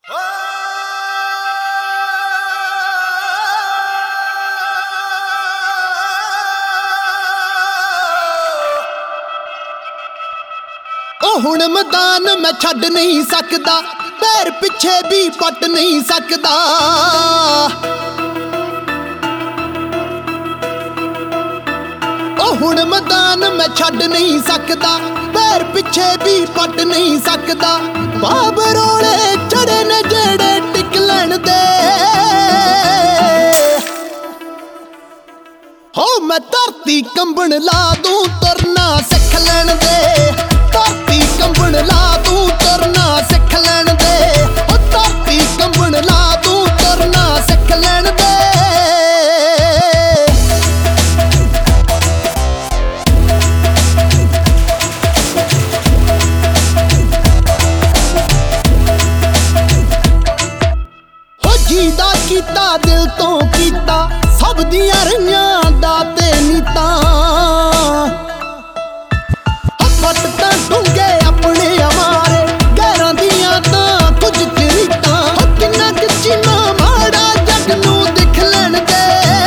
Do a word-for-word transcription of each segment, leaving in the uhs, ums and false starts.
ਉਹ ਹੁਣ ਮੈਦਾਨ ਮੈਂ ਛੱਡ ਨਹੀਂ ਸਕਦਾ, ਪੈਰ ਪਿੱਛੇ ਵੀ ਪੱਟ ਨਹੀਂ ਸਕਦਾ। ਉਹ ਹੁਣ ਮੈਦਾਨ ਮੈਂ ਛੱਡ ਨਹੀਂ ਸਕਦਾ, ਪੈਰ ਪਿੱਛੇ ਵੀ ਪੱਟ ਨਹੀਂ ਸਕਦਾ। ਬਾਬ ਰੋਲੇ ਚੜੇ ਨੇ ਜਿਹੜੇ ਟਿਕ ਲੈਣ ਦੇ, ਹੋ ਮੈਂ ਧਰਤੀ ਕੰਬਣ ਲਾ ਦੂੰ ਤੁਰਨਾ ਸਿੱਖ ਲੈਣ ਦੇ। ਧਰਤੀ ਕੰਬਣ ਲਾ ਦੂੰ ਤੁਰਨਾ ਸਿੱਖ ਲੈਣ ਦੇ, ਉਹ ਧਰਤੀ ਕੰਬਣ ਲਾ ਦੂੰ ਤੁਰਨਾ ਸਿੱਖ ਲੈਣ ਦੇ। ਹੋ ਜੀਦਾ ਕੀਤਾ ਦਿਲ ਤੋਂ ਕੀਤਾ, ਸਭ ਦੀਆਂ ਰਹੀਆਂ ਦਾ ਤੇ ਨੀਤਾਂ। ਪੱਟ ਤਾਂ ਡੂੰਘੇ ਆਪਣੇ ਅਮਾਰੇ, ਗੈਰਾਂ ਦੀਆਂ ਤਾਂ ਕੁਝ ਚਰੀਤਾਂ। ਕਿੰਨਾ ਕੁ ਚੀਨਾ ਮਾੜਾ ਜੱਗ ਨੂੰ ਦਿਖ ਲੈਣ ਦੇ,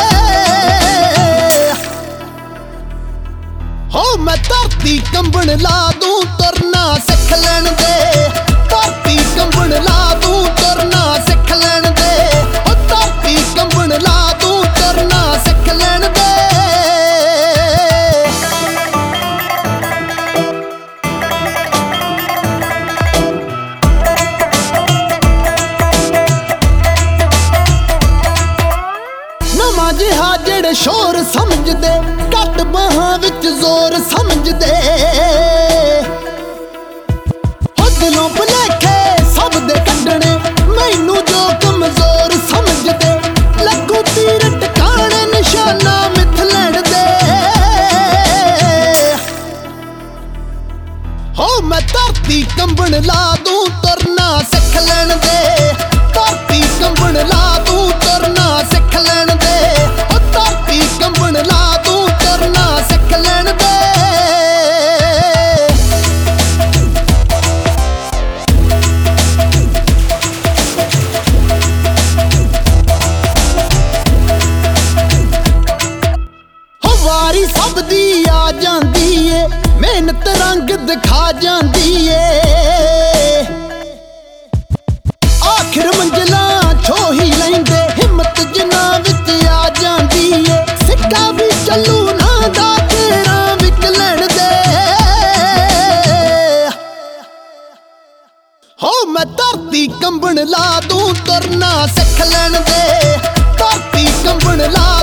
ਹੋ ਮੈਂ ਧਰਤੀ ਕੰਬਣ ਲਾ ਦੂੰ ਤੁਰਨਾ ਸਿੱਖ ਲੈਣ ਦੇ। ਧਰਤੀ ਕੰਬਣ ਲਾ ਦੂੰ ਤੁਰਨਾ ਸਿੱਖ ਲੈਣ ਦੇ, ਉਹ ਧਰਤੀ ਕੰਬਣ ਲਾ ਦੂੰ ਤੁਰਨਾ ਸਿੱਖ ਲੈਣ ਦੇ। ਨਵਾਂ ਜਿਹਾ ਜਿਹੜੇ ਸ਼ੋਰ ਸਮਝਦੇ, ਘੱਟ ਬਾਹਾਂ ਵਿੱਚ ਜ਼ੋਰ ਸਮਝਦੇ। ਹੋ ਦਿਲੋਂ ਭੁਲੇਖੇ ਸਭ ਦੇ ਕੱਢਣੇ, ਮੈਨੂੰ ਜੋ ਕਮਜ਼ੋਰ ਸਮਝਦੇ। ਲੱਗੂ ਤੀਰ ਟਿਕਾਣੇ ਨਿਸ਼ਾਨਾ ਮਿੱਥ ਲੈਣ ਦੇ, ਹੋ ਮੈਂ ਧਰਤੀ ਕੰਬਣ ਲਾ ਦੂੰ ਤੁਰਨਾ ਸਿੱਖ ਲੈਣ ਦੇ। ਧਰਤੀ ਕੰਬਣ ਲਾ ਦੂੰ ਤੁਰਨਾ ਸਿੱਖ ਲੈਣ ਦੇ, ਉਹ ਧਰਤੀ ਕੰਬਣ ਲਾ ਦੂੰ ਤੁਰਨਾ ਸਿੱਖ ਲੈਣ ਦੇ। ਹੋ ਵਾਰੀ ਸਭ ਦੀ ਆ ਜਾਂਦੀ ਏ, ਮਿਹਨਤ ਰੰਗ ਦਿਖਾ ਜਾਂਦੀ ਏ। ਆਖਿਰ ਮੰਜ਼ਿਲਾਂ ਛੋਹ ਹੀ ਲੈਂਦੇ, ਹਿੰਮਤ ਜਿਨ੍ਹਾਂ ਵਿੱਚ ਆ ਜਾਂਦੀ ਏ। ਸਿੱਕਾ ਵੀ ਚੱਲੂ ਨਾ ਦਾ ਤੇਰਾ ਵਿਕ ਲੈਣ ਦੇ, ਹੋ ਮੈਂ ਧਰਤੀ ਕੰਬਣ ਲਾ ਦੂੰ ਤੁਰਨਾ ਸਿੱਖ ਲੈਣ ਦੇ। ਧਰਤੀ ਕੰਬਣ ਲਾ